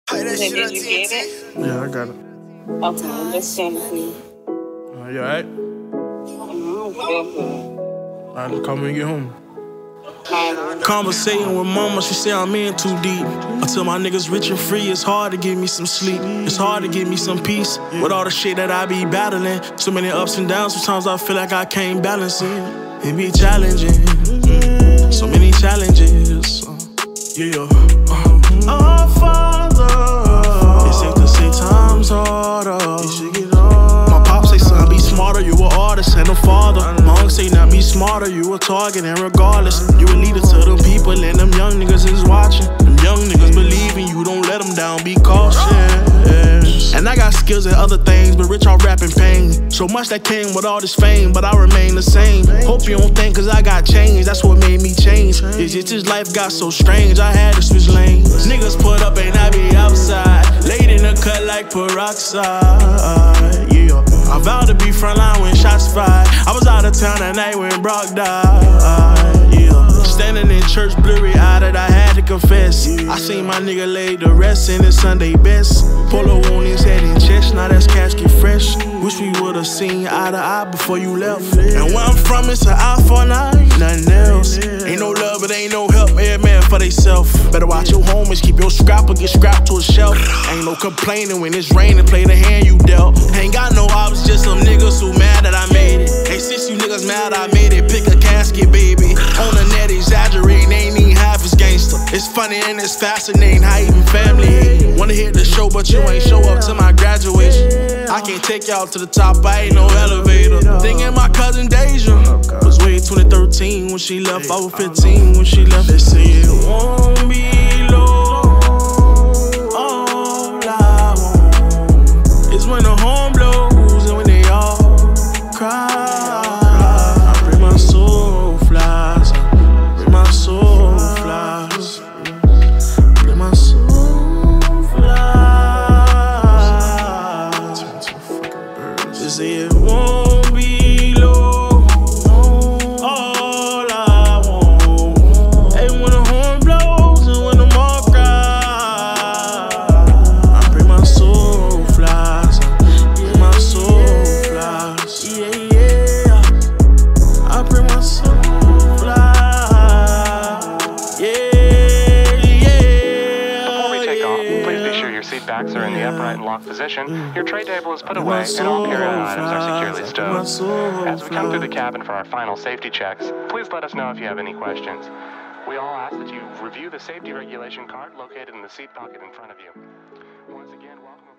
Did you get it? Yeah, I got it. Okay, let's send it to you. You alright? Alright, just call me when you get home. Conversating with mama, she say I'm in too deep. Until my niggas rich and free, it's hard to give me some sleep. It's hard to give me some peace with all the shit that I be battling. So many ups and downs, sometimes I feel like I can't balance it. It be challenging, so many challenges. Yeah. Oh, Father, it's safe to say times harder. My pop say, son, be smarter, you an artist and a father. My uncle say, now be smarter, you a target, and regardless, you a leader to them people, and them young niggas is watching. Them young niggas believe in you, don't let them down, be cautious. And I got skills and other things, but rich off rapping pain. So much that came with all this fame, but I remain the same. Hope you don't think, cause I got changed, that's what made me change. It's just this life got so strange, I had to switch lanes. Niggas put up and I be outside, laid in the cut like peroxide. Yeah, I vowed to be frontline when shots fired. I was out of town that night when Brock died. Yeah, standing in church blurry-eyed, I had to confess. I seen my nigga lay to rest in his Sunday best. Polo on his head and chest, now that's casket fresh. Wish we would've seen eye to eye before you left. And where I'm from, it's an eye for an eye, nothing else. Ain't no love, it ain't no help, every man for theyself. Better watch your homies, keep your scrap or get scrapped to a shelf. Ain't no complaining when it's raining, play the hand you dealt. Ain't got no ops, just some niggas who mad that I made it. Hey, since you niggas mad I made it, pick a casket, baby. On the net, exaggerating, ain't even half as gangster. It's funny and it's fascinating how even family hate. Wanna hit the show, but you ain't show up to my graduation. I can't take y'all to the top, I ain't no elevator. Thinking my cousin Deja was way 2013 when she left. I was 15 when she left. They say it won't be long. All I want is when the horn blows and when they all cry. I pray my soul flies. Pray my soul flies. Pray my soul flies. They say it won't be long. All I want, and when the horn blows and when the all cry, I pray my soul flies. I pray my soul flies. Yeah, yeah. I pray my soul flies. Yeah, yeah. Before we take off, please be sure your seat backs are in the upright and locked position, your tray table is put away, and all carry-on items are securely stowed. As we come through the cabin for our final safety checks, please let us know if you have any questions. We all ask that you review the safety regulation card located in the seat pocket in front of you. Once again, welcome.